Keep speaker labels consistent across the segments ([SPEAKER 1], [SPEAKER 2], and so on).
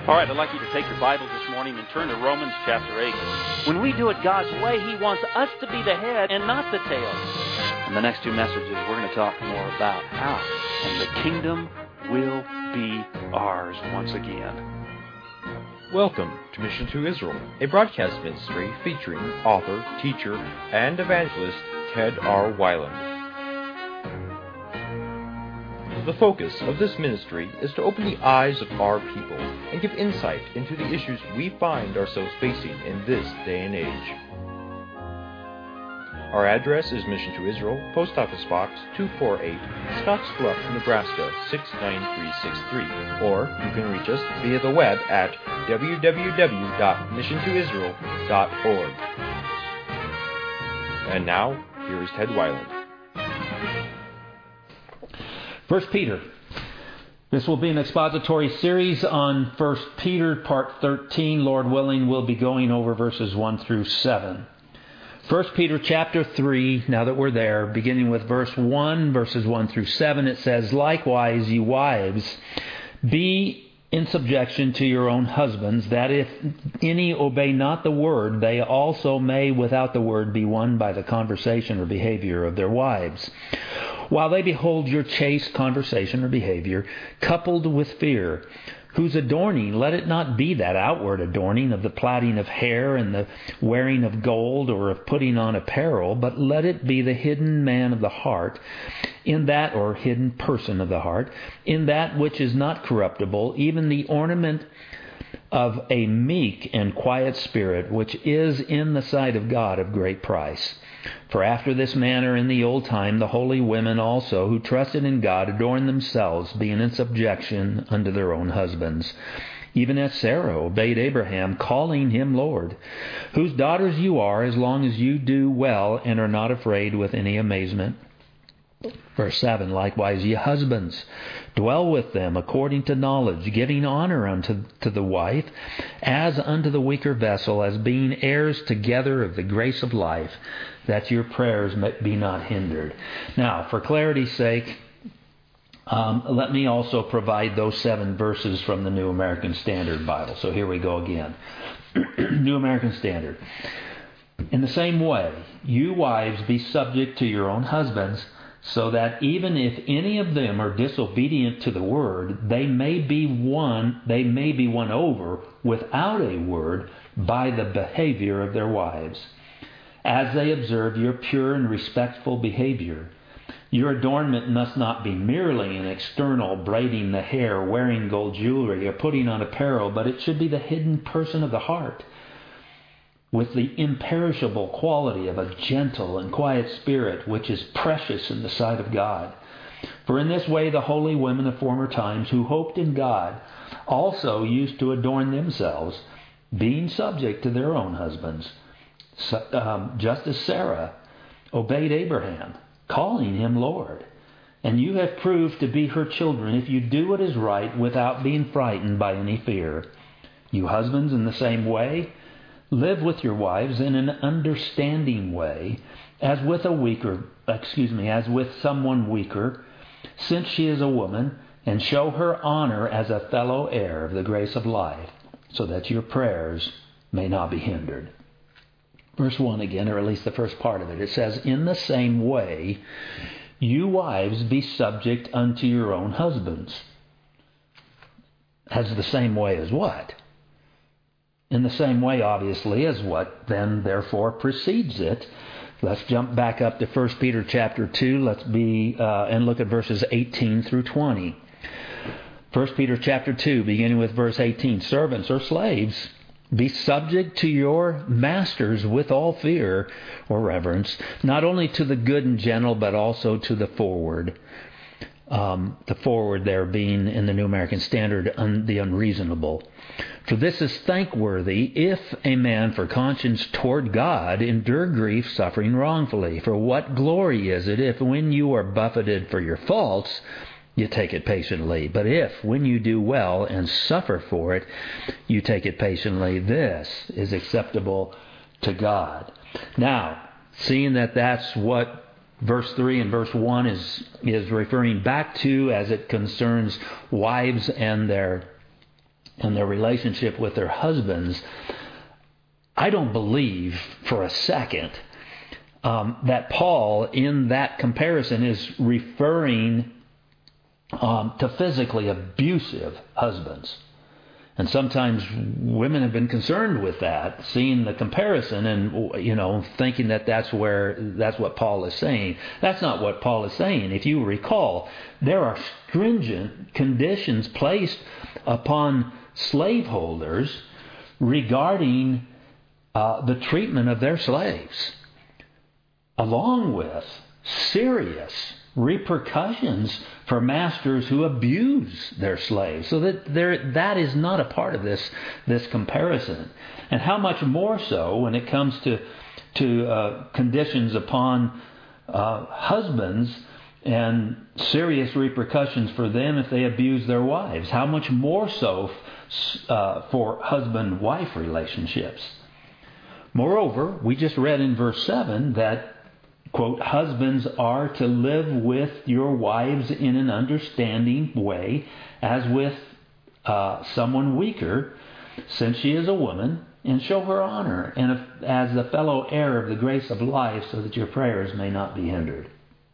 [SPEAKER 1] All right, I'd like you to take your Bible this morning and turn to Romans chapter 8. When we do it God's way, He wants us to be the head and not the tail. In the next two messages, we're going to talk more about how, and the kingdom will be ours once again.
[SPEAKER 2] Welcome to Mission to Israel, a broadcast ministry featuring author, teacher, and evangelist Ted R. Weiland. The focus of this ministry is to open the eyes of our people and give insight into the issues we find ourselves facing in this day and age. Our address is Mission to Israel, Post Office Box 248, Scottsbluff, Nebraska 69363, or you can reach us via the web at www.missiontoisrael.org. And now, here is Ted Weiland.
[SPEAKER 3] 1 Peter. This will be an expository series on 1 Peter, part 13. Lord willing, we'll be going over verses 1 through 7. 1 Peter chapter 3, now that we're there, beginning with verse 1, verses 1 through 7, it says, "Likewise, you wives, be in subjection to your own husbands, that if any obey not the word, they also may without the word be won by the conversation or behavior of their wives. While they behold your chaste conversation or behavior, coupled with fear, whose adorning, let it not be that outward adorning of the plaiting of hair and the wearing of gold or of putting on apparel, but let it be the hidden man of the heart, in that, or hidden person of the heart, in that which is not corruptible, even the ornament of a meek and quiet spirit, which is in the sight of God of great price. For after this manner in the old time the holy women also, who trusted in God, adorned themselves, being in subjection unto their own husbands. Even as Sarah obeyed Abraham, calling him Lord, whose daughters you are, as long as you do well and are not afraid with any amazement." Verse 7, "Likewise, ye husbands, dwell with them according to knowledge, giving honor unto the wife, as unto the weaker vessel, as being heirs together of the grace of life, that your prayers may be not hindered." Now, for clarity's sake, let me also provide those 7 verses from the New American Standard Bible. So here we go again. New American Standard. "In the same way, you wives, be subject to your own husbands, so that even if any of them are disobedient to the word, they may be won over without a word by the behavior of their wives, as they observe your pure and respectful behavior. Your adornment must not be merely an external, braiding the hair, wearing gold jewelry, or putting on apparel, but it should be the hidden person of the heart, with the imperishable quality of a gentle and quiet spirit, which is precious in the sight of God. For in this way the holy women of former times, who hoped in God, also used to adorn themselves, being subject to their own husbands, just as Sarah obeyed Abraham, calling him Lord. And you have proved to be her children if you do what is right without being frightened by any fear. You husbands, in the same way, live with your wives in an understanding way, as with someone weaker, since she is a woman, and show her honor as a fellow heir of the grace of life, so that your prayers may not be hindered." Verse 1 again, or at least the first part of it. It says, "In the same way, you wives, be subject unto your own husbands." As the same way as what? In the same way, obviously, as what then therefore precedes it. Let's jump back up to 1 Peter chapter 2. Let's and look at verses 18 through 20. 1 Peter chapter 2, beginning with verse 18. "Servants or slaves, be subject to your masters with all fear or reverence, not only to the good and gentle, but also to the forward." The forward there being in the New American Standard, the unreasonable. "For this is thankworthy, if a man for conscience toward God endure grief, suffering wrongfully. For what glory is it if when you are buffeted for your faults, you take it patiently? But if, when you do well and suffer for it, you take it patiently, this is acceptable to God." Now, seeing that that's what verse 3 and verse 1 is referring back to as it concerns wives and their and their relationship with their husbands, I don't believe for a second that Paul, in that comparison, is referring to physically abusive husbands. And sometimes women have been concerned with that, seeing the comparison and, thinking that that's what Paul is saying. That's not what Paul is saying. If you recall, there are stringent conditions placed upon slaveholders regarding the treatment of their slaves, along with serious repercussions for masters who abuse their slaves. So that is not a part of this comparison. And how much more so when it comes to conditions upon husbands and serious repercussions for them if they abuse their wives. How much more so for husband-wife relationships. Moreover, we just read in verse 7 that, quote, husbands are to live with your wives in an understanding way, as with someone weaker, since she is a woman, and show her honor, and as the fellow heir of the grace of life, so that your prayers may not be hindered.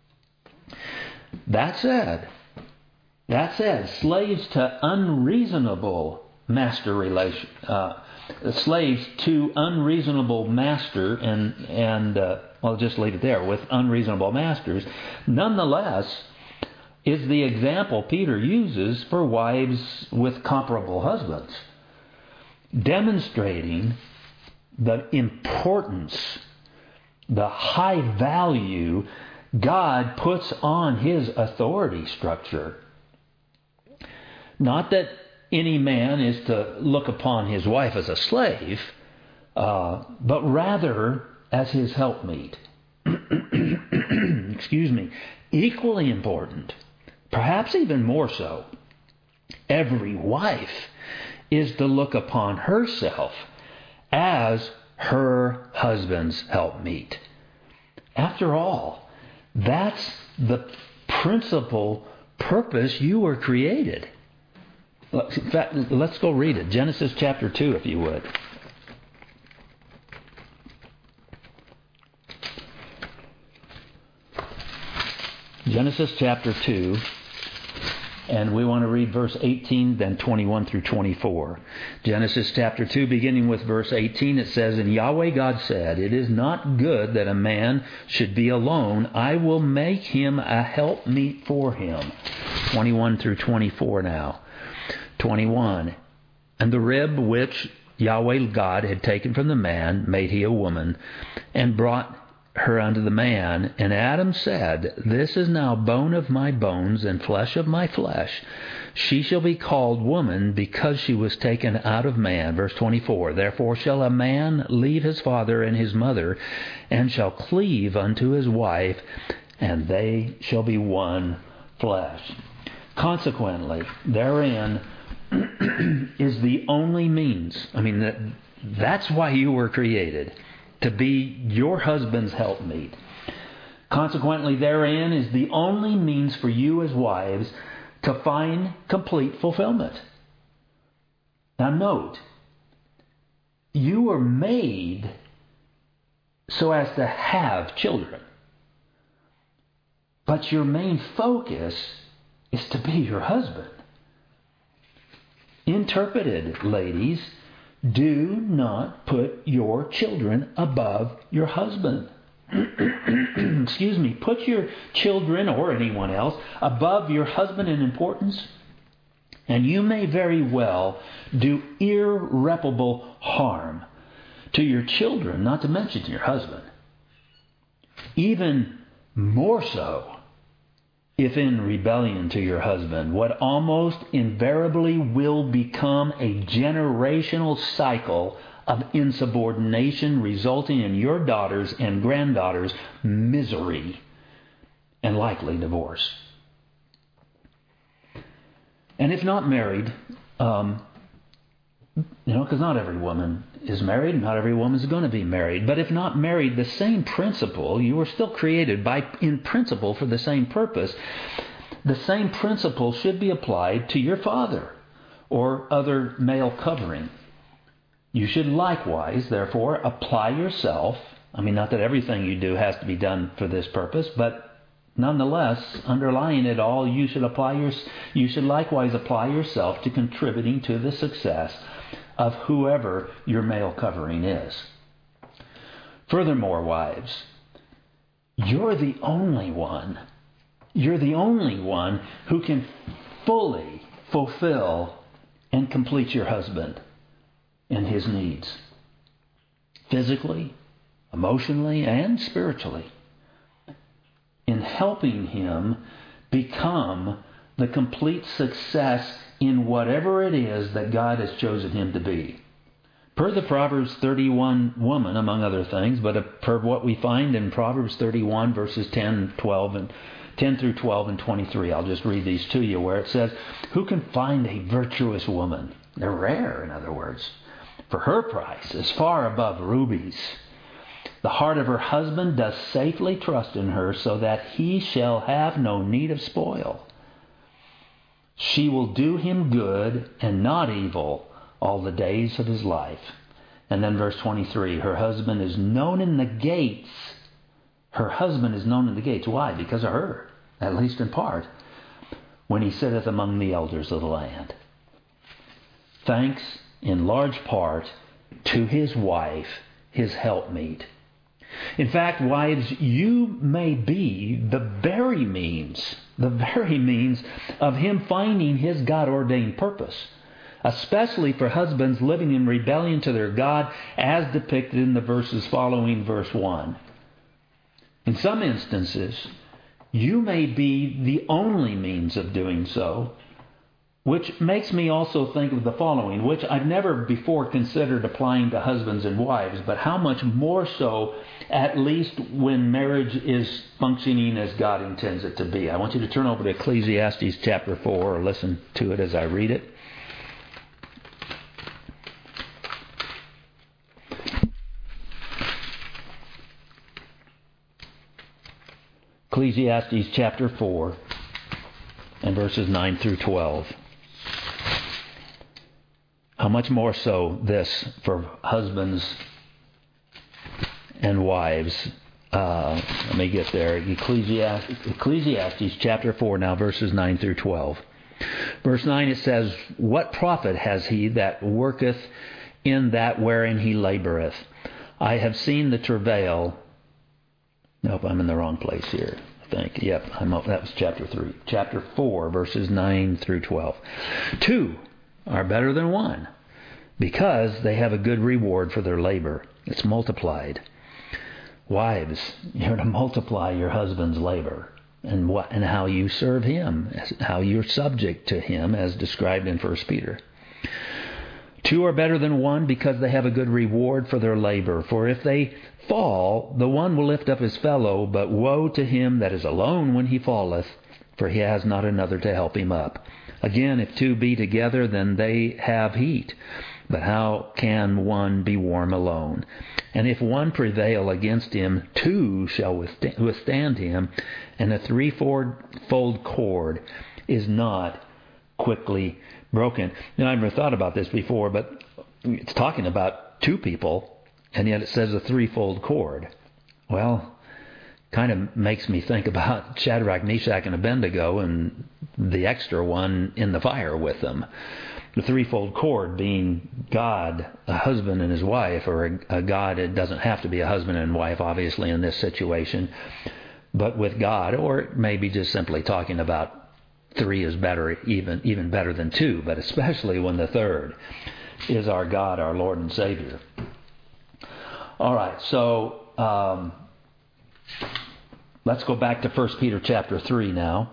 [SPEAKER 3] That said, slaves to unreasonable master relation, slaves to unreasonable master, and I'll just leave it there, with unreasonable masters, nonetheless, is the example Peter uses for wives with comparable husbands, demonstrating the importance, the high value God puts on His authority structure. Not that any man is to look upon his wife as a slave, but rather as his helpmeet. Excuse me. Equally important, perhaps even more so, every wife is to look upon herself as her husband's helpmeet. After all, that's the principal purpose you were created. In fact, let's go read it. Genesis chapter 2, if you would. Genesis chapter 2, and we want to read verse 18, then 21 through 24. Genesis chapter 2, beginning with verse 18, it says, And Yahweh God said, It is not good that a man should be alone. I will make him a helpmeet for him. 21 through 24 now. 21. And the rib which Yahweh God had taken from the man made he a woman, and brought her unto the man. And Adam said, This is now bone of my bones and flesh of my flesh. She shall be called woman, because she was taken out of man. Verse 24. Therefore shall a man leave his father and his mother, and shall cleave unto his wife, and they shall be one flesh. Consequently, therein is the only means. I mean, that's why you were created, to be your husband's helpmeet. Consequently, therein is the only means for you as wives to find complete fulfillment. Now note, you were made so as to have children. But your main focus is to be your husband. Interpreted, ladies, do not put your children above your husband. Excuse me. Put your children or anyone else above your husband in importance, and you may very well do irreparable harm to your children, not to mention to your husband. Even more so if in rebellion to your husband, what almost invariably will become a generational cycle of insubordination, resulting in your daughters and granddaughters' misery and likely divorce. And if not married, because not every woman is married, not every woman is going to be married. But if not married, the same principle, you were still created in principle for the same purpose. The same principle should be applied to your father or other male covering. You should likewise, therefore, apply yourself. I mean, not that everything you do has to be done for this purpose, but nonetheless, underlying it all, you should likewise apply yourself to contributing to the success of whoever your male covering is. Furthermore, wives, you're the only one who can fully fulfill and complete your husband in his needs, physically, emotionally, and spiritually, in helping him become the complete success in whatever it is that God has chosen him to be. Per the Proverbs 31 woman, among other things, but per what we find in Proverbs 31 verses 10 through 12 and 23. I'll just read these to you, where it says, "Who can find a virtuous woman?" They're rare, in other words. "For her price is far above rubies. The heart of her husband does safely trust in her, so that he shall have no need of spoil. She will do him good and not evil all the days of his life." And then verse 23, "Her husband is known in the gates." Her husband is known in the gates. Why? Because of her, at least in part. "When he sitteth among the elders of the land." Thanks in large part to his wife, his helpmeet. In fact, wives, you may be the very means of him finding his God-ordained purpose, especially for husbands living in rebellion to their God, as depicted in the verses following verse 1. In some instances, you may be the only means of doing so, which makes me also think of the following, which I've never before considered applying to husbands and wives, but how much more so, at least when marriage is functioning as God intends it to be. I want you to turn over to Ecclesiastes chapter 4, or listen to it as I read it. Ecclesiastes chapter 4 and verses 9 through 12. How much more so this for husbands and wives. Let me get there. Ecclesiastes chapter 4 now, verses 9 through 12. Verse 9 it says, "What profit has he that worketh in that wherein he laboureth? I have seen the travail." Nope, I'm in the wrong place here, I think. Yep, that was chapter 3. Chapter 4, verses 9 through 12. "Two are better than one, because they have a good reward for their labor. It's multiplied." Wives, you're to multiply your husband's labor and how you serve him, how you're subject to him, as described in 1 Peter. "Two are better than one, because they have a good reward for their labor. For if they fall, the one will lift up his fellow, but woe to him that is alone when he falleth, for he has not another to help him up. Again, if two be together, then they have heat. But how can one be warm alone? And if one prevail against him, two shall withstand him, and a threefold cord is not quickly broken." Now, I've never thought about this before, but it's talking about two people, and yet it says a threefold cord. Well, kind of makes me think about Shadrach, Meshach, and Abednego and the extra one in the fire with them. The threefold cord being God, a husband and his wife, or a God. It doesn't have to be a husband and wife, obviously, in this situation, but with God, or maybe just simply talking about three is better, even better than two, but especially when the third is our God, our Lord and Savior. All right, so let's go back to 1 Peter chapter 3 now.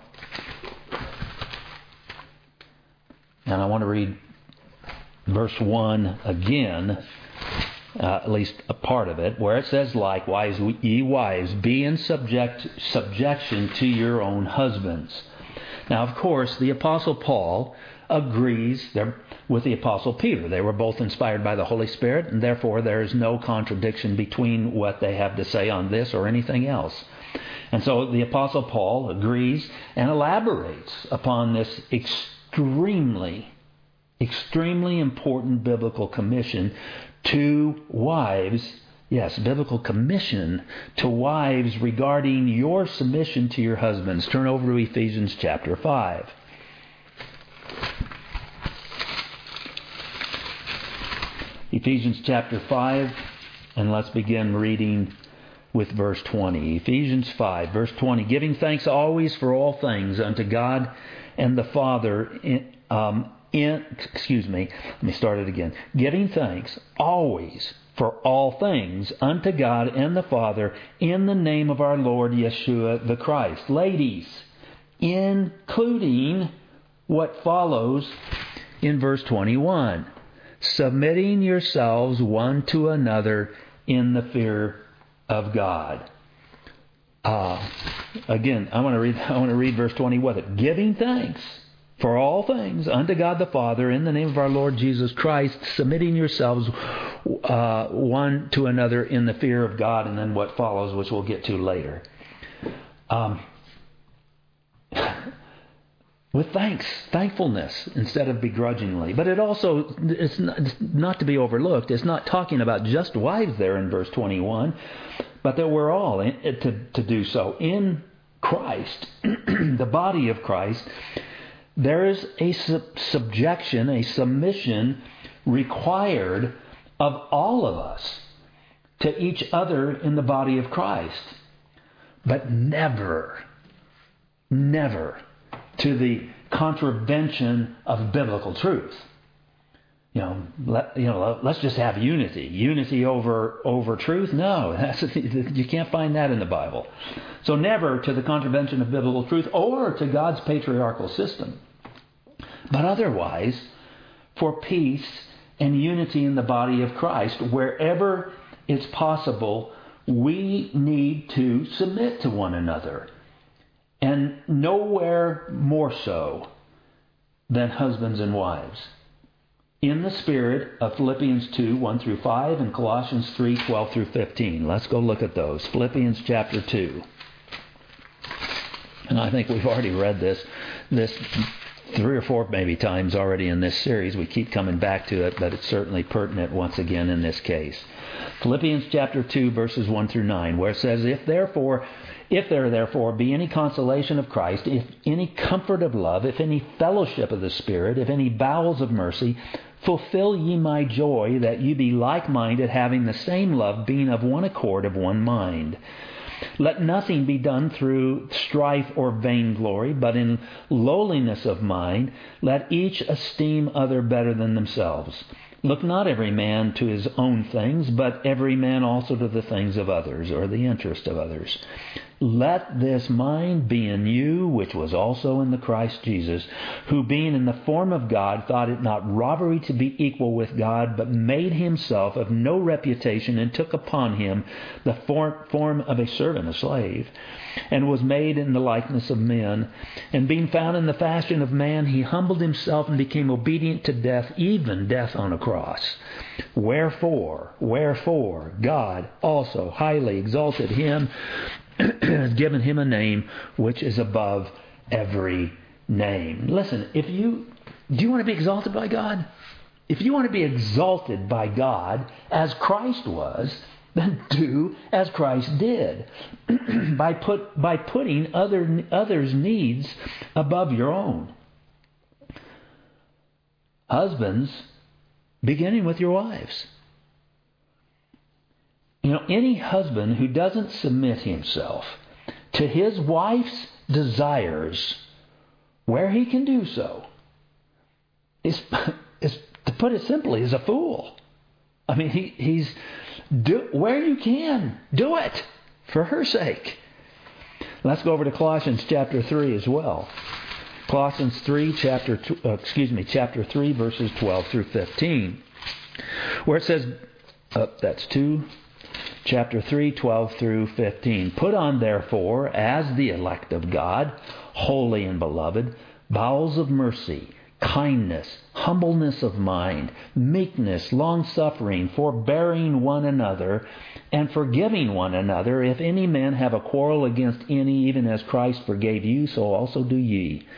[SPEAKER 3] And I want to read verse 1 again, at least a part of it, where it says, "Likewise, ye wives, be in subjection to your own husbands." Now, of course, the Apostle Paul agrees with the Apostle Peter. They were both inspired by the Holy Spirit, and therefore there is no contradiction between what they have to say on this or anything else. And so the Apostle Paul agrees and elaborates upon this extremely extremely important biblical commission to wives. Yes, biblical commission to wives regarding your submission to your husbands. Turn over to Ephesians chapter 5. Ephesians chapter 5, and let's begin reading with verse 20. Ephesians 5, verse 20. Giving thanks always for all things unto God and the Father Giving thanks always for all things unto God and the Father in the name of our Lord Yeshua the Christ. Ladies, including what follows in verse 21. Submitting yourselves one to another in the fear of God. Again, I want to read verse 20 with it. Giving thanks for all things unto God the Father in the name of our Lord Jesus Christ, submitting yourselves one to another in the fear of God, and then what follows, which we'll get to later. With thankfulness instead of begrudgingly. But it's not to be overlooked. It's not talking about just wives there in verse 21, but that we're all to do so. In Christ, the body of Christ, there is a subjection, a submission required of all of us to each other in the body of Christ. But never to the contravention of biblical truth. Let's just have unity. Unity over truth? No, you can't find that in the Bible. So never to the contravention of biblical truth or to God's patriarchal system. But otherwise, for peace and unity in the body of Christ, wherever it's possible, we need to submit to one another. And nowhere more so than husbands and wives. In the spirit of Philippians 2, 1 through 5, and Colossians 3, 12 through 15. Let's go look at those. Philippians chapter 2. And I think we've already read this 3 or 4 maybe times already in this series. We keep coming back to it, but it's certainly pertinent once again in this case. Philippians chapter 2, verses 1 through 9, where it says, If there therefore be any consolation of Christ, if any comfort of love, if any fellowship of the Spirit, if any bowels of mercy, fulfill ye my joy, that ye be like-minded, having the same love, being of one accord, of one mind. Let nothing be done through strife or vainglory, but in lowliness of mind, let each esteem other better than themselves. Look not every man to his own things, but every man also to the things of others, or the interest of others. Let this mind be in you, which was also in the Christ Jesus, who being in the form of God, thought it not robbery to be equal with God, but made himself of no reputation, and took upon him the form of a servant, a slave, and was made in the likeness of men. And being found in the fashion of man, he humbled himself and became obedient to death, even death on a cross. Wherefore, God also highly exalted him, has given him a name which is above every name. Listen, do you want to be exalted by God? If you want to be exalted by God as Christ was, then do as Christ did. by putting others' needs above your own. Husbands, beginning with your wives. Any husband who doesn't submit himself to his wife's desires, where he can do so, is to put it simply, is a fool. I mean, where you can, do it for her sake. Let's go over to Colossians chapter 3 as well. Colossians 3, chapter 3, verses 12 through 15, where it says, that's 2. Chapter 3, 12 through 15. Put on, therefore, as the elect of God, holy and beloved, bowels of mercy, kindness, humbleness of mind, meekness, long-suffering, forbearing one another, and forgiving one another. If any man have a quarrel against any, even as Christ forgave you, so also do ye.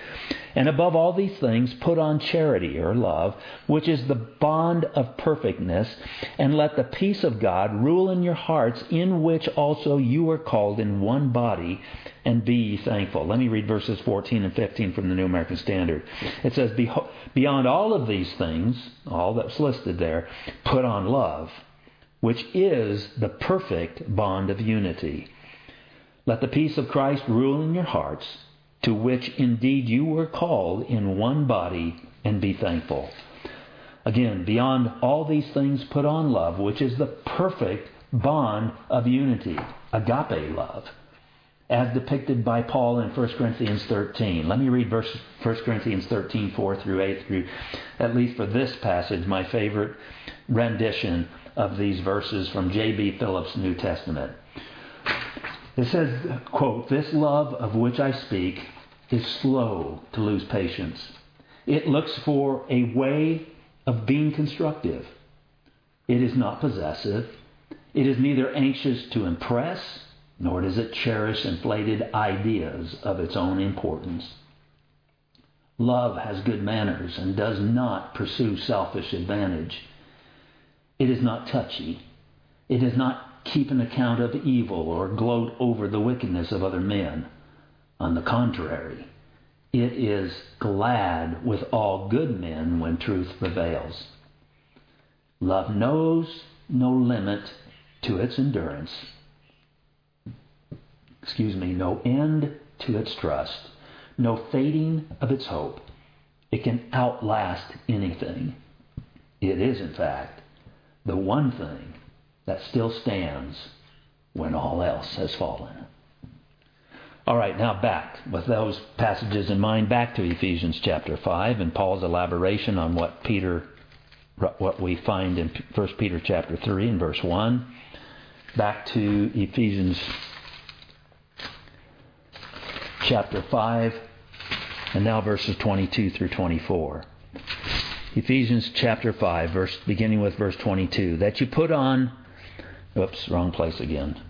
[SPEAKER 3] And above all these things, put on charity, or love, which is the bond of perfectness, and let the peace of God rule in your hearts, in which also you are called in one body, and be ye thankful. Let me read verses 14 and 15 from the New American Standard. It says, beyond all of these things, all that's listed there, put on love, which is the perfect bond of unity. Let the peace of Christ rule in your hearts, to which indeed you were called in one body, and be thankful. Again, beyond all these things put on love, which is the perfect bond of unity, agape love, as depicted by Paul in 1 Corinthians 13. Let me read 1 Corinthians 13, 4 through 8, through, at least for this passage, my favorite rendition of these verses from J.B. Phillips' New Testament. It says, quote, "This love of which I speak is slow to lose patience. It looks for a way of being constructive. It is not possessive. It is neither anxious to impress, nor does it cherish inflated ideas of its own importance. Love has good manners and does not pursue selfish advantage. It is not touchy. It does not keep an account of evil or gloat over the wickedness of other men. On the contrary, it is glad with all good men when truth prevails. Love knows no limit to its endurance. No end to its trust. No fading of its hope. It can outlast anything. It is, in fact, the one thing that still stands when all else has fallen." All right, now back, with those passages in mind, back to Ephesians chapter 5 and Paul's elaboration on what we find in 1 Peter chapter 3 and verse 1. Back to Ephesians chapter 5, and now verses 22 through 24. Ephesians chapter 5, beginning with verse 22. That you put on... Oops, wrong place again.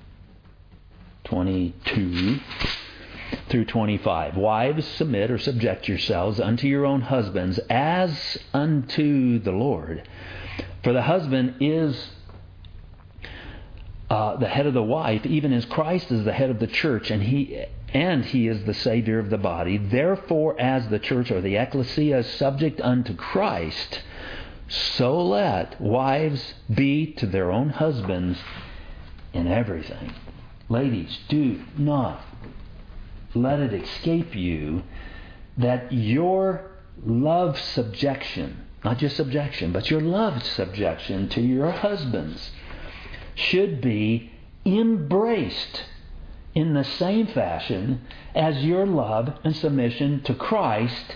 [SPEAKER 3] 22 through 25. Wives, submit or subject yourselves unto your own husbands as unto the Lord. For the husband is the head of the wife, even as Christ is the head of the church, and he is the Savior of the body. Therefore, as the church or the ecclesia is subject unto Christ, so let wives be to their own husbands in everything. Ladies, do not let it escape you that your love subjection, not just subjection, but your love subjection to your husbands should be embraced in the same fashion as your love and submission to Christ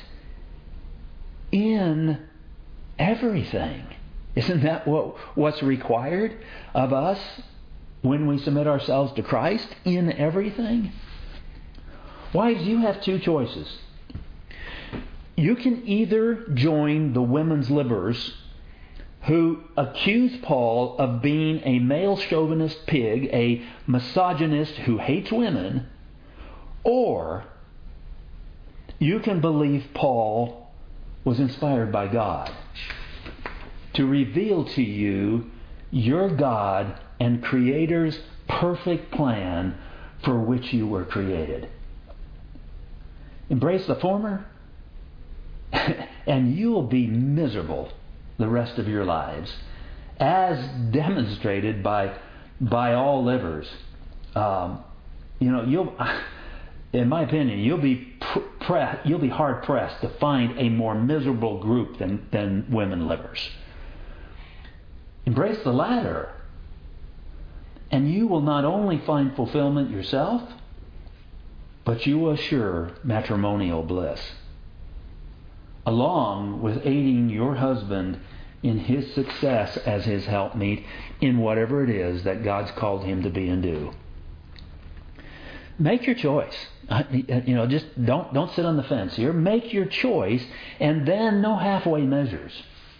[SPEAKER 3] in everything. Isn't that what's required of us when we submit ourselves to Christ? In everything? Wives, you have two choices. You can either join the women's liberals who accuse Paul of being a male chauvinist pig, a misogynist who hates women, or you can believe Paul was inspired by God to reveal to you your God and Creator's perfect plan for which you were created. Embrace the former, and you'll be miserable the rest of your lives, as demonstrated by all livers. You'll, in my opinion, you'll be hard pressed to find a more miserable group than women livers. Embrace the latter, and you will not only find fulfillment yourself, but you will assure matrimonial bliss, along with aiding your husband in his success as his helpmeet in whatever it is that God's called him to be and do. Make your choice. Just don't sit on the fence here. Make your choice, and then no halfway measures.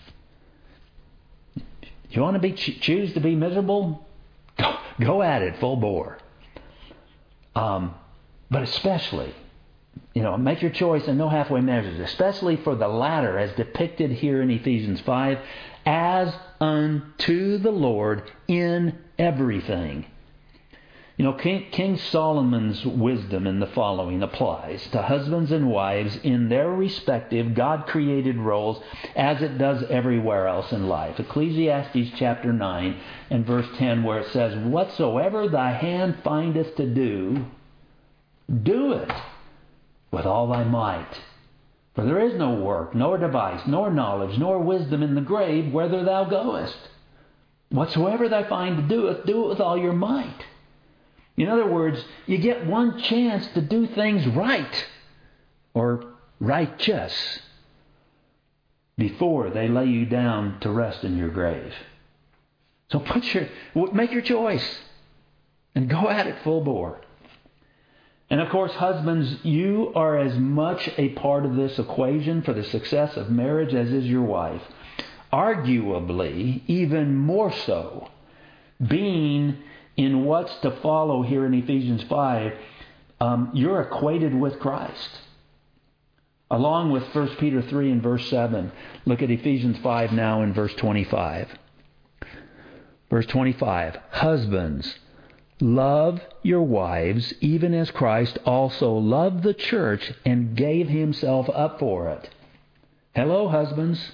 [SPEAKER 3] You want to choose to be miserable? Go at it full bore. But especially Make your choice and no halfway measures, especially for the latter, as depicted here in Ephesians 5, as unto the Lord in everything. King Solomon's wisdom in the following applies to husbands and wives in their respective God-created roles as it does everywhere else in life. Ecclesiastes chapter 9 and verse 10, where it says, "Whatsoever thy hand findeth to do, do it with all thy might. For there is no work, nor device, nor knowledge, nor wisdom in the grave whither thou goest. Whatsoever thy find to do it with all your might." In other words, you get one chance to do things right or righteous before they lay you down to rest in your grave. So make your choice and go at it full bore. And of course, husbands, you are as much a part of this equation for the success of marriage as is your wife. Arguably, even more so, being in what's to follow here in Ephesians 5, you're equated with Christ. Along with 1 Peter 3 and verse 7. Look at Ephesians 5 now in verse 25. Verse 25, "Husbands, love your wives, even as Christ also loved the church and gave himself up for it." Hello, husbands.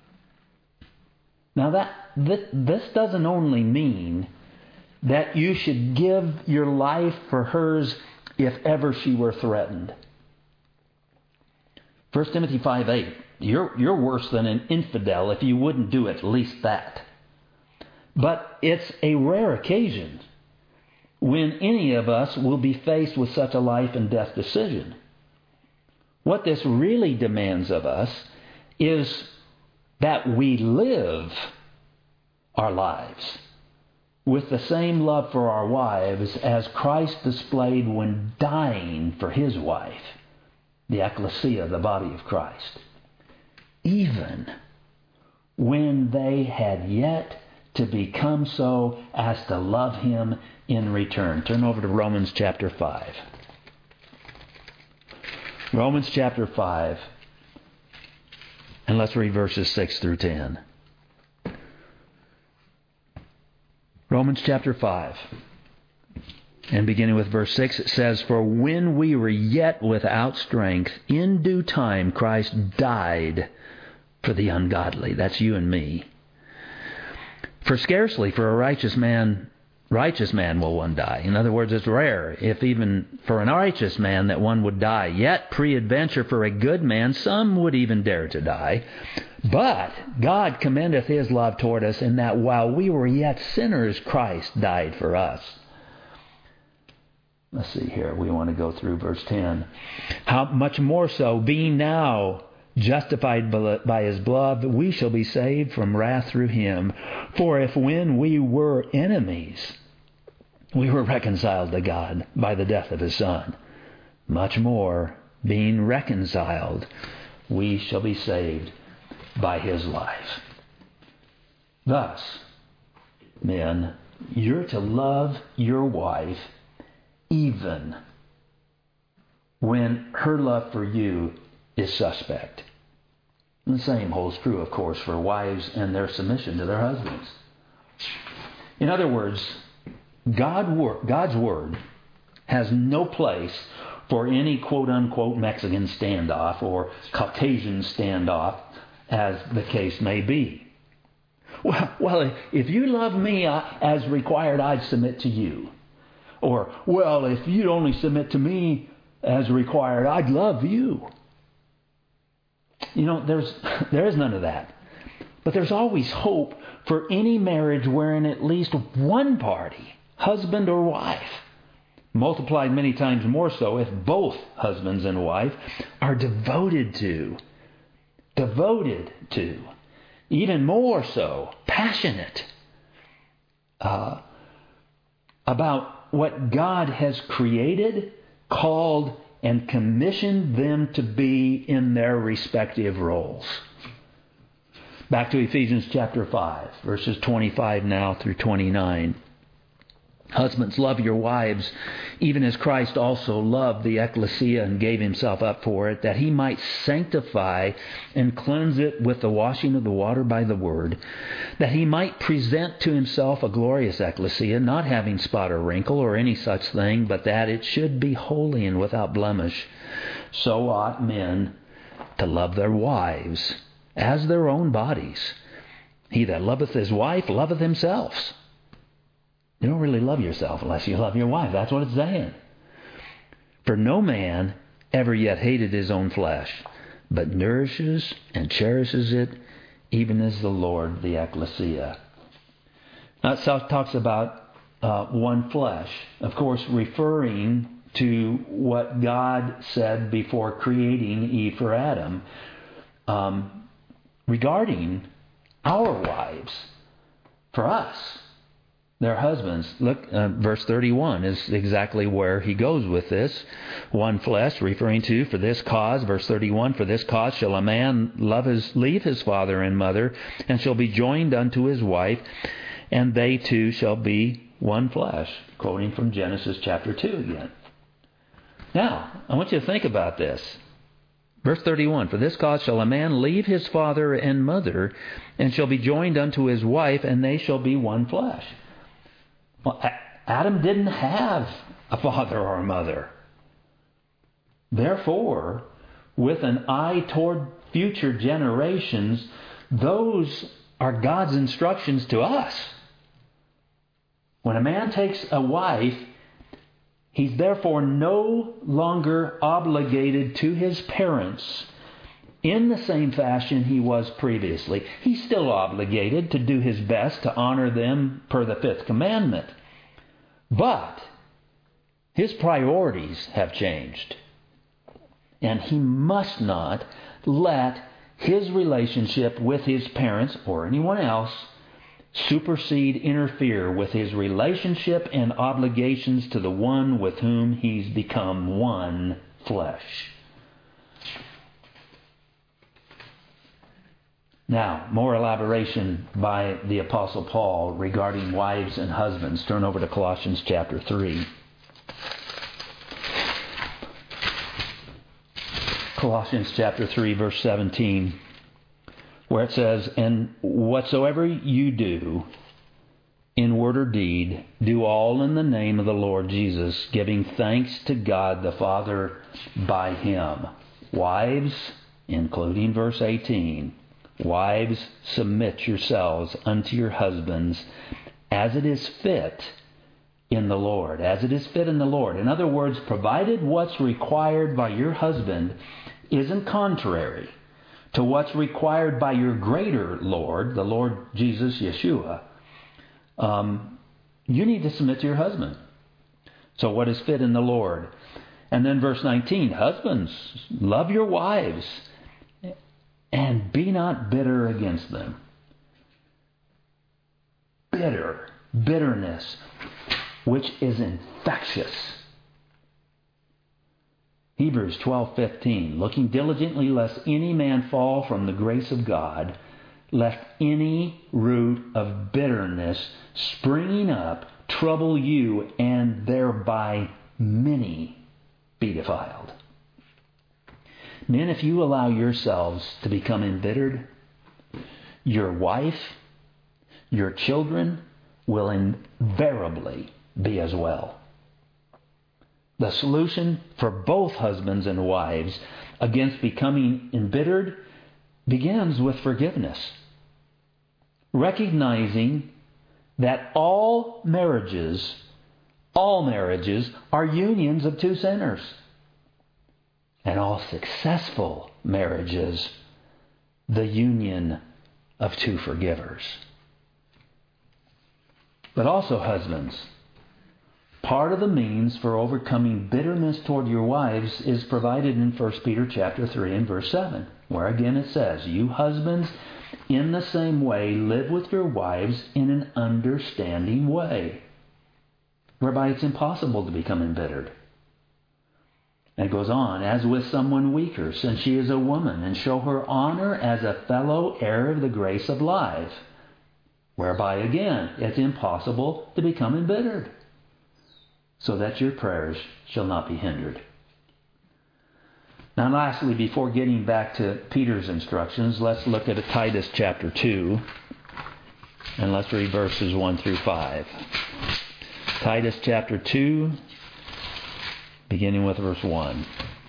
[SPEAKER 3] Now this doesn't only mean that you should give your life for hers if ever she were threatened. 1 Timothy 5:8, you're worse than an infidel if you wouldn't do at least that. But it's a rare occasion when any of us will be faced with such a life and death decision. What this really demands of us is that we live our lives with the same love for our wives as Christ displayed when dying for his wife, the ecclesia, the body of Christ, even when they had yet to become so as to love him in return. Turn over to Romans chapter 5. Romans chapter 5, and let's read verses 6 through 10. Romans chapter 5, and beginning with verse 6, it says, "For when we were yet without strength, in due time Christ died for the ungodly." That's you and me. "For scarcely for a righteous man will one die." In other words, it's rare, if even for an righteous man, that one would die. "Yet peradventure for a good man some would even dare to die. But God commendeth his love toward us, in that while we were yet sinners, Christ died for us." Let's see here. We want to go through verse 10. "How much more so, being now justified by his blood, we shall be saved from wrath through him. For if when we were enemies, we were reconciled to God by the death of his Son, much more, being reconciled, we shall be saved by his life." Thus, men, you're to love your wife even when her love for you is suspect. And the same holds true, of course, for wives and their submission to their husbands. In other words, God's Word has no place for any quote-unquote Mexican standoff or Caucasian standoff, as the case may be. Well, if you love me as required, I'd submit to you. Or, well, if you'd only submit to me as required, I'd love you. There is none of that. But there's always hope for any marriage wherein at least one party, husband or wife, multiplied many times more so if both husbands and wife are devoted to, even more so, passionate about what God has created, called, and commissioned them to be in their respective roles. Back to Ephesians chapter 5, verses 25 now through 29. Husbands, love your wives, even as Christ also loved the ecclesia and gave himself up for it, that he might sanctify and cleanse it with the washing of the water by the word, that he might present to himself a glorious ecclesia, not having spot or wrinkle or any such thing, but that it should be holy and without blemish. So ought men to love their wives as their own bodies. He that loveth his wife loveth himself. You don't really love yourself unless you love your wife. That's what it's saying. For no man ever yet hated his own flesh, but nourishes and cherishes it, even as the Lord the ecclesia. Now it talks about one flesh, of course referring to what God said before creating Eve for Adam regarding our wives for us. Their husbands. Look, verse 31 is exactly where he goes with this. One flesh, referring to, for this cause, verse 31, for this cause shall a man leave his father and mother, and shall be joined unto his wife, and they two shall be one flesh. Quoting from Genesis chapter 2 again. Now, I want you to think about this. Verse 31, for this cause shall a man leave his father and mother, and shall be joined unto his wife, and they shall be one flesh. Well, Adam didn't have a father or a mother. Therefore, with an eye toward future generations, those are God's instructions to us. When a man takes a wife, he's therefore no longer obligated to his parents in the same fashion he was previously. He's still obligated to do his best to honor them per the 5th commandment. But his priorities have changed. And he must not let his relationship with his parents or anyone else interfere with his relationship and obligations to the one with whom he's become one flesh. Now, more elaboration by the Apostle Paul regarding wives and husbands. Turn over to Colossians chapter 3. Colossians chapter 3, verse 17, where it says, and whatsoever you do, in word or deed, do all in the name of the Lord Jesus, giving thanks to God the Father by Him. Wives, including verse 18, wives, submit yourselves unto your husbands as it is fit in the Lord. As it is fit in the Lord. In other words, provided what's required by your husband isn't contrary to what's required by your greater Lord, the Lord Jesus, Yeshua, you need to submit to your husband. So what is fit in the Lord? And then verse 19, husbands, love your wives, and be not bitter against them. Bitterness, which is infectious. Hebrews 12:15, looking diligently lest any man fall from the grace of God, lest any root of bitterness springing up trouble you, and thereby many be defiled. Men, if you allow yourselves to become embittered, your wife, your children will invariably be as well. The solution for both husbands and wives against becoming embittered begins with forgiveness. Recognizing that all marriages are unions of two sinners. And all successful marriages, the union of two forgivers. But also, husbands, part of the means for overcoming bitterness toward your wives is provided in 1 Peter chapter 3 and verse 7, where again it says, you husbands, in the same way, live with your wives in an understanding way, whereby it's impossible to become embittered. And it goes on, as with someone weaker, since she is a woman, and show her honor as a fellow heir of the grace of life, whereby again it's impossible to become embittered. so that your prayers shall not be hindered. Now lastly, before getting back to Peter's instructions, let's look at Titus chapter 2, and let's read verses 1 through 5. Titus chapter 2, beginning with verse 1.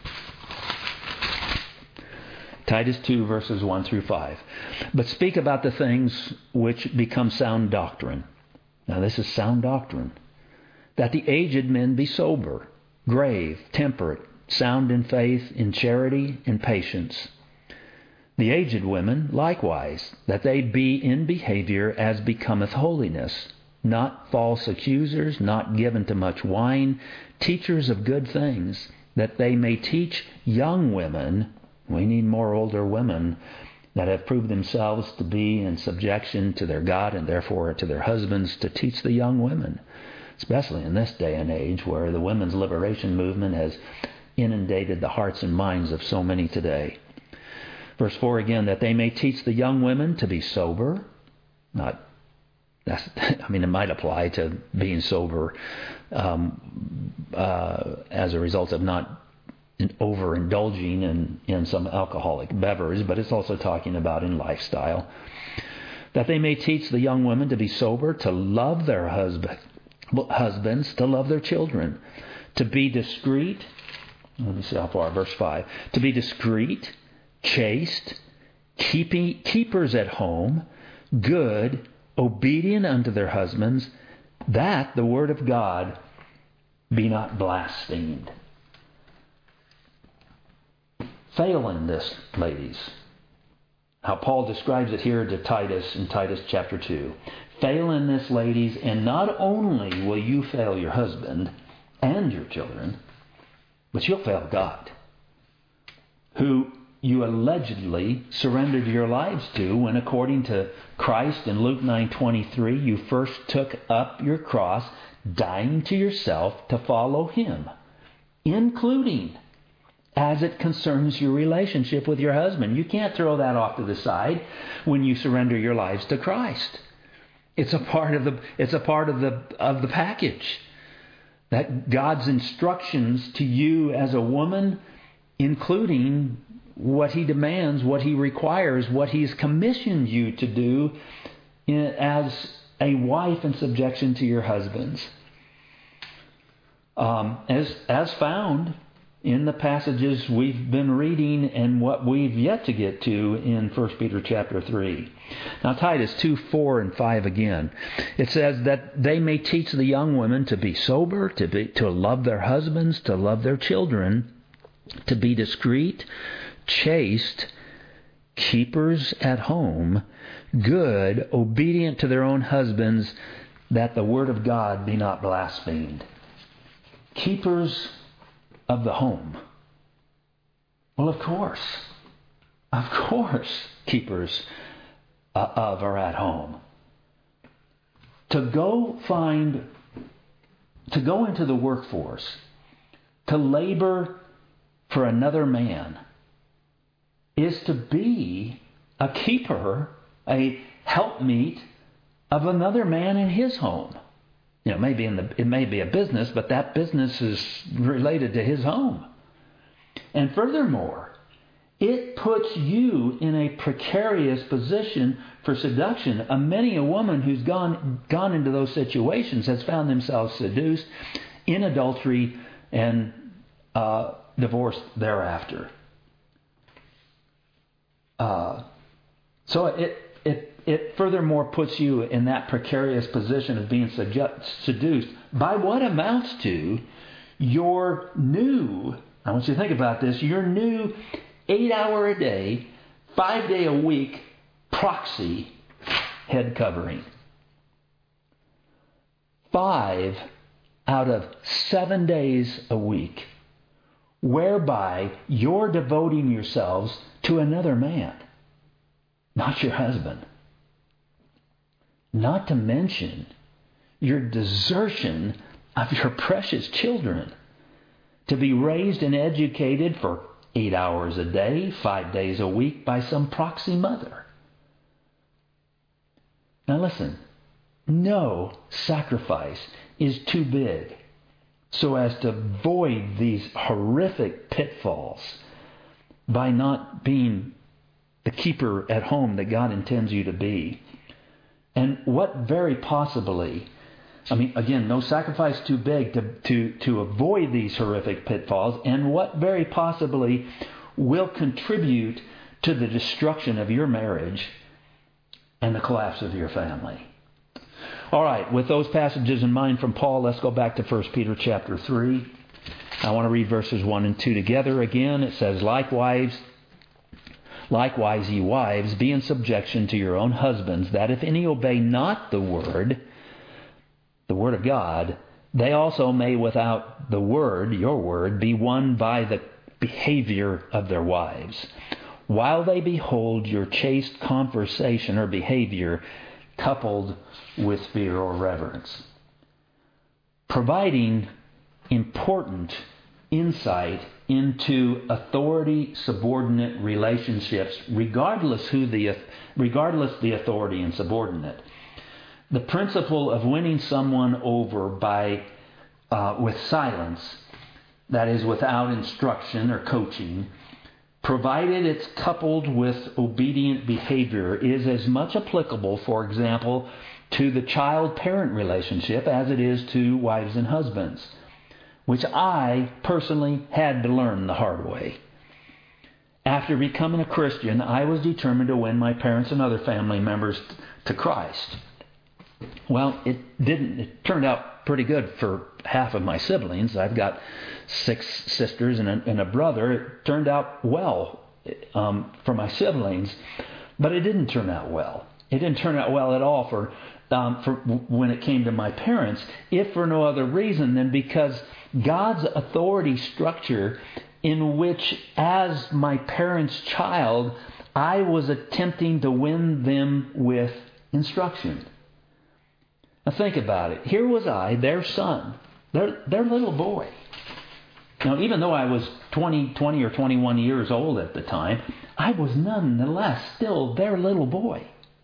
[SPEAKER 3] Titus 2, verses 1 through 5. But speak about the things which become sound doctrine. Now this is sound doctrine. That the aged men be sober, grave, temperate, sound in faith, in charity, in patience. The aged women likewise, that they be in behavior as becometh holiness, not false accusers, not given to much wine, teachers of good things, that they may teach young women. We need more older women that have proved themselves to be in subjection to their God and therefore to their husbands, to teach the young women, especially in this day and age where the women's liberation movement has inundated the hearts and minds of so many today. Verse 4 again, that they may teach the young women to be sober. It might apply to being sober as a result of not overindulging in some alcoholic beverage, but it's also talking about in lifestyle. That they may teach the young women to be sober, to love their husbands, to love their children, to be discreet. Let me see how far. Verse 5. To be discreet, chaste, keepers at home, good, obedient unto their husbands, that the word of God be not blasphemed. Fail in this, ladies. How Paul describes it here to Titus in Titus chapter 2. Fail in this, ladies, and not only will you fail your husband and your children, but you'll fail God, who you allegedly surrendered your lives to when, according to Christ in Luke 9:23, you first took up your cross, dying to yourself to follow Him, including as it concerns your relationship with your husband. You can't throw that off to the side when you surrender your lives to Christ. It's a part of the package. That God's instructions to you as a woman, including what He demands, what He requires, what He's commissioned you to do as a wife in subjection to your husbands. As found in the passages we've been reading and what we've yet to get to in 1 Peter chapter 3. Now Titus 2, 4 and 5 again. It says that they may teach the young women to be sober, to love their husbands, to love their children, to be discreet, chaste, keepers at home, good, obedient to their own husbands, that the word of God be not blasphemed. Keepers of the home. Well, of course, keepers of or at home. To go into the workforce, to labor for another man, is to be a keeper, a helpmeet of another man in his home. It may be a business, but that business is related to his home. And furthermore, it puts you in a precarious position for seduction. Many a woman who's gone into those situations has found themselves seduced in adultery and divorced thereafter. So it furthermore puts you in that precarious position of being seduced by what amounts to your new, I want you to think about this, your new 8-hour-a-day, 5-day-a-week proxy head covering. 5 out of 7 days a week, whereby you're devoting yourselves to another man, not your husband. Not to mention your desertion of your precious children, to be raised and educated for 8 hours a day, 5 days a week by some proxy mother. Now listen, no sacrifice is too big so as to avoid these horrific pitfalls by not being the keeper at home that God intends you to be. And what very possibly, again, no sacrifice too big to avoid these horrific pitfalls, and what very possibly will contribute to the destruction of your marriage and the collapse of your family. All right, with those passages in mind from Paul, let's go back to 1 Peter chapter 3. I want to read verses 1 and 2 together again. It says, Likewise, ye wives, be in subjection to your own husbands, that if any obey not the word of God, they also may without the word, your word, be won by the behavior of their wives, while they behold your chaste conversation or behavior coupled with fear or reverence. Providing important insight into authority-subordinate relationships, regardless the authority and subordinate. The principle of winning someone over with silence, that is, without instruction or coaching, provided it's coupled with obedient behavior, is as much applicable, for example, to the child-parent relationship as it is to wives and husbands, which I personally had to learn the hard way. After becoming a Christian, I was determined to win my parents and other family members to Christ. Well, it didn't. It turned out pretty good for half of my siblings. I've got 6 sisters and a brother. It turned out well for my siblings, but it didn't turn out well. It didn't turn out well at all for when it came to my parents, if for no other reason than because God's authority structure, in which, as my parents' child, I was attempting to win them with instruction. Now think about it. Here was I, their son, their little boy. Now, even though I was 20 or 21 years old at the time, I was nonetheless still their little boy,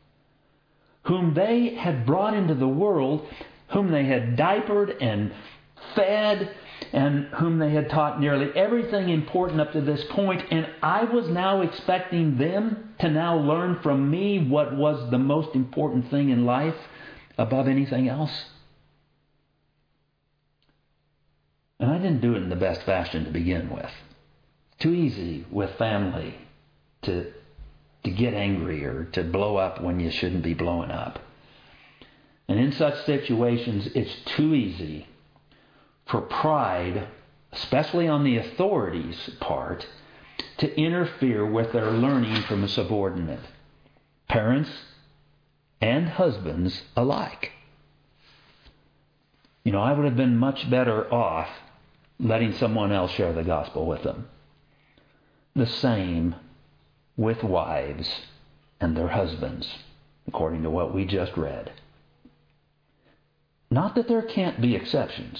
[SPEAKER 3] whom they had brought into the world, whom they had diapered and fed, and whom they had taught nearly everything important up to this point, and I was now expecting them to now learn from me what was the most important thing in life above anything else. And I didn't do it in the best fashion to begin with. Too easy with family to get angry or to blow up when you shouldn't be blowing up. And in such situations, it's too easy for pride, especially on the authorities' part, to interfere with their learning from a subordinate. Parents and husbands alike. I would have been much better off letting someone else share the gospel with them. The same with wives and their husbands, according to what we just read. Not that there can't be exceptions.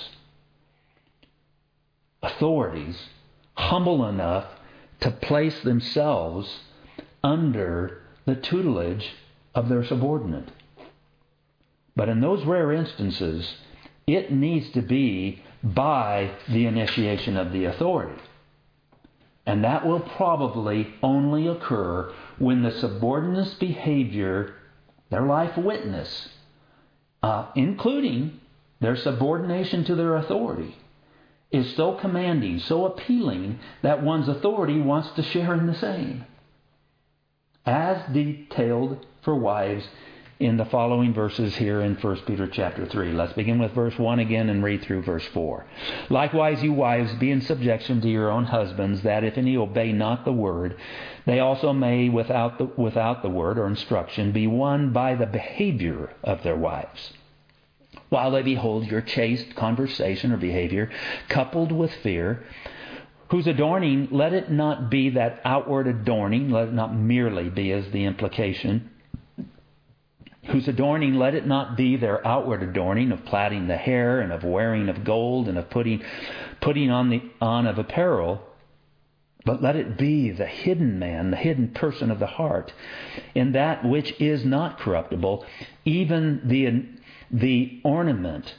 [SPEAKER 3] Authorities humble enough to place themselves under the tutelage of their subordinate. But in those rare instances, it needs to be by the initiation of the authority. And that will probably only occur when the subordinate's behavior, their life witness, including their subordination to their authority, is so commanding, so appealing, that one's authority wants to share in the same. As detailed for wives in the following verses here in 1 Peter chapter 3. Let's begin with verse 1 again and read through verse 4. Likewise, you wives, be in subjection to your own husbands, that if any obey not the word, they also may, without the word or instruction, be won by the behavior of their wives, while they behold your chaste conversation or behavior coupled with fear, whose adorning, let it not be that outward adorning, let it not merely be as the implication, whose adorning, let it not be their outward adorning of plaiting the hair and of wearing of gold and of putting on of apparel, but let it be the hidden man, the hidden person of the heart, in that which is not corruptible, even the ornament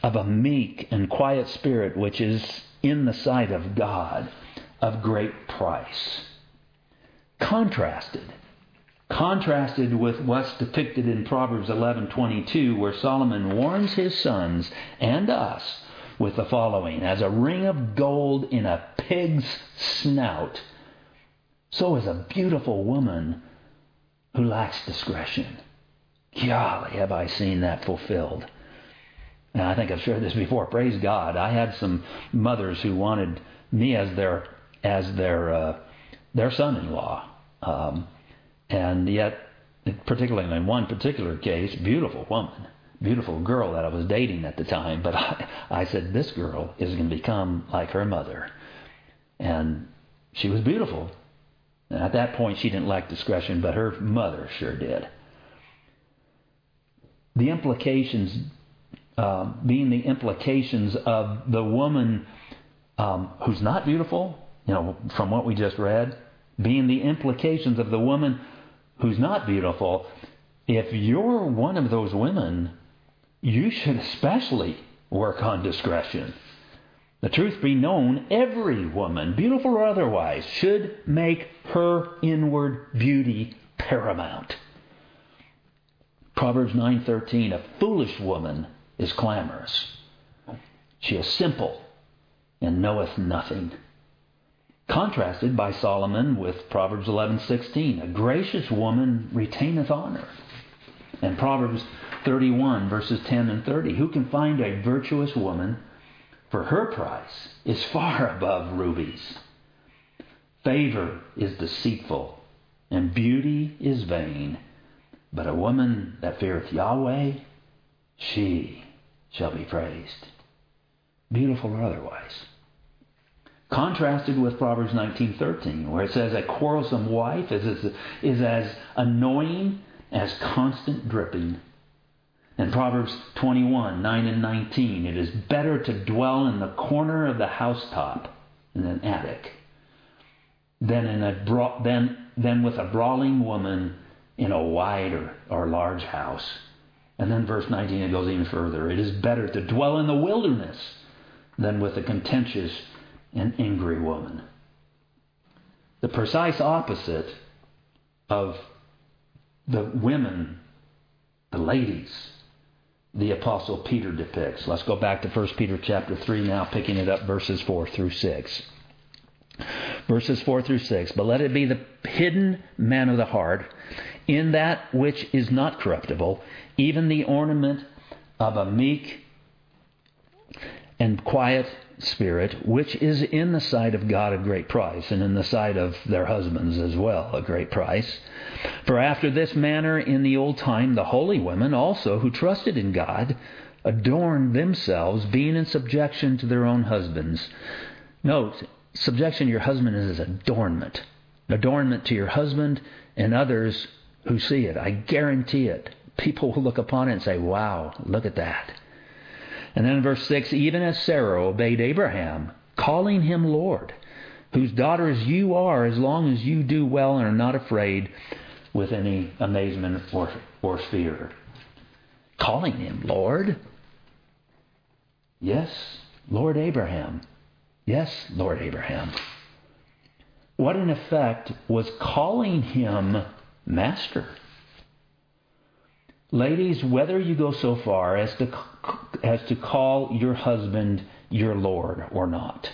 [SPEAKER 3] of a meek and quiet spirit, which is in the sight of God of great price. Contrasted with what's depicted in Proverbs 11:22, where Solomon warns his sons and us with the following: as a ring of gold in a pig's snout, so is a beautiful woman who lacks discretion. Golly, have I seen that fulfilled. Now, I think I've shared this before. Praise God. I had some mothers who wanted me as their son-in-law. And yet, particularly in one particular case, beautiful woman, beautiful girl that I was dating at the time. But I said, this girl is going to become like her mother. And she was beautiful. And at that point, she didn't lack discretion, but her mother sure did. The implications, being the implications of the woman who's not beautiful, from what we just read, being the implications of the woman who's not beautiful. If you're one of those women, you should especially work on discretion. The truth be known, every woman, beautiful or otherwise, should make her inward beauty paramount. Proverbs 9:13, a foolish woman is clamorous. She is simple and knoweth nothing. Contrasted by Solomon with Proverbs 11:16, a gracious woman retaineth honor. And Proverbs 31, verses 10 and 30, who can find a virtuous woman? For her price is far above rubies. Favor is deceitful, and beauty is vain. But a woman that feareth Yahweh, she shall be praised. Beautiful or otherwise. Contrasted with Proverbs 19:13, where it says a quarrelsome wife is as annoying as constant dripping. In Proverbs 21:9 and 19, it is better to dwell in the corner of the housetop in an attic than with a brawling woman in a wide or large house. And then verse 19, it goes even further. It is better to dwell in the wilderness than with a contentious and angry woman. The precise opposite of the women, the ladies, the Apostle Peter depicts. Let's go back to 1 Peter chapter 3 now, picking it up verses 4 through 6. Verses 4 through 6. But let it be the hidden man of the heart, in that which is not corruptible, even the ornament of a meek and quiet spirit, which is in the sight of God a great price, and in the sight of their husbands as well a great price. For after this manner in the old time the holy women also, who trusted in God, adorned themselves, being in subjection to their own husbands. Note, subjection to your husband is adornment. Adornment to your husband and others who see it. I guarantee it. People will look upon it and say, wow, look at that. And then in verse 6, even as Sarah obeyed Abraham, calling him Lord, whose daughters you are, as long as you do well and are not afraid with any amazement or fear. Calling him Lord? Yes, Lord Abraham. Yes, Lord Abraham. What in effect was calling him Master? Ladies, whether you go so far as to call your husband your Lord or not,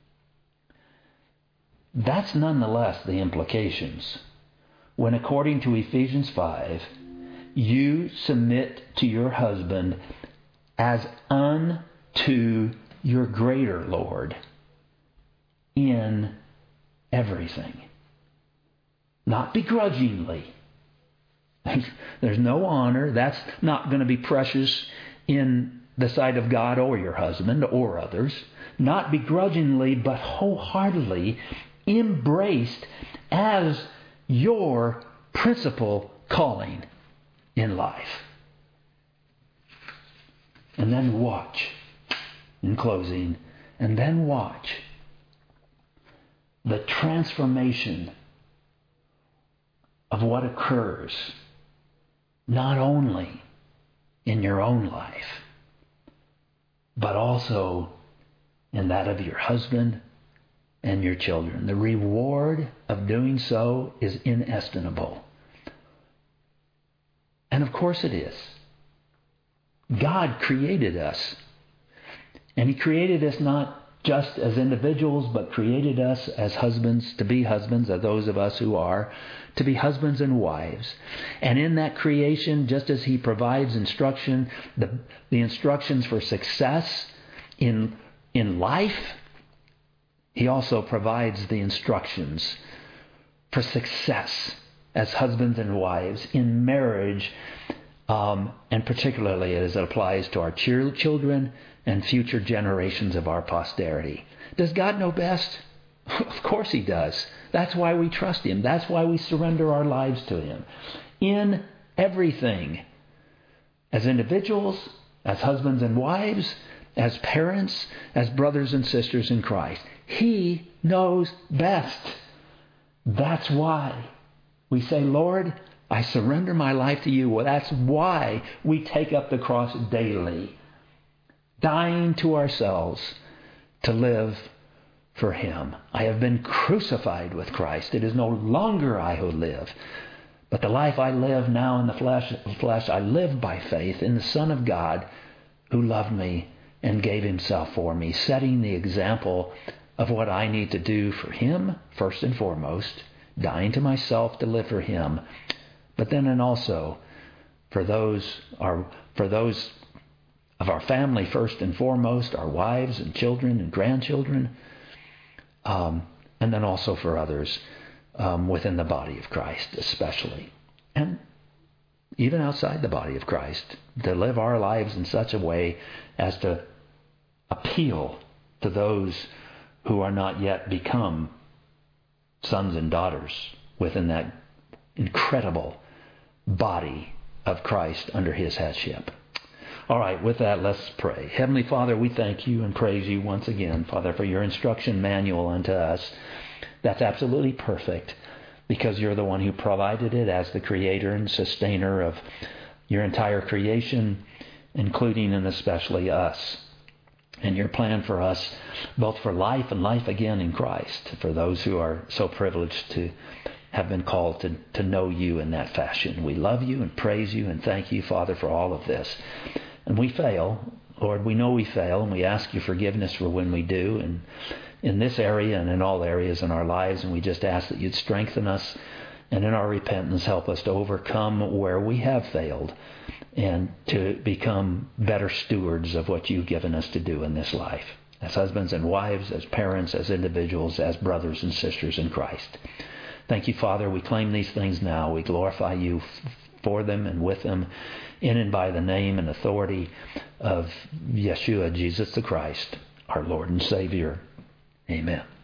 [SPEAKER 3] that's nonetheless the implications. When, according to Ephesians 5, you submit to your husband as unto your greater Lord in everything. Not begrudgingly. There's no honor. That's not going to be precious in the sight of God or your husband or others. Not begrudgingly, but wholeheartedly embraced as your principal calling in life. And then watch, in closing, and then watch the transformation of what occurs not only in your own life, but also in that of your husband and your children. The reward of doing so is inestimable. And of course it is. God created us. And He created us not just as individuals, but created us as husbands, to be husbands, as those of us who are, to be husbands and wives. And in that creation, just as He provides instruction, the instructions for success in life, He also provides the instructions for success as husbands and wives in marriage, and particularly as it applies to our children and future generations of our posterity. Does God know best? Of course He does. That's why we trust Him. That's why we surrender our lives to Him. In everything, as individuals, as husbands and wives, as parents, as brothers and sisters in Christ, He knows best. That's why we say, Lord, I surrender my life to You. Well, that's why we take up the cross daily, dying to ourselves to live for Him. I have been crucified with Christ. It is no longer I who live, but the life I live now in the flesh I live by faith in the Son of God who loved me and gave Himself for me, setting the example of what I need to do for Him, first and foremost, dying to myself to live for Him, but then and also for those of our family, first and foremost, our wives and children and grandchildren, and then also for others within the body of Christ especially, and even outside the body of Christ, to live our lives in such a way as to appeal to those who are not yet become sons and daughters within that incredible body of Christ under His headship. All right, with that, let's pray. Heavenly Father, we thank You and praise You once again, Father, for Your instruction manual unto us. That's absolutely perfect, because You're the one who provided it as the creator and sustainer of Your entire creation, including and especially us. And Your plan for us, both for life and life again in Christ, for those who are so privileged to have been called to know You in that fashion. We love You and praise You and thank You, Father, for all of this. And we fail. Lord, we know we fail, and we ask You forgiveness for when we do, and in this area and in all areas in our lives, and we just ask that You'd strengthen us, and in our repentance help us to overcome where we have failed, and to become better stewards of what You've given us to do in this life, as husbands and wives, as parents, as individuals, as brothers and sisters in Christ. Thank You, Father. We claim these things now. We glorify You for them and with them, in and by the name and authority of Yeshua, Jesus the Christ, our Lord and Savior. Amen.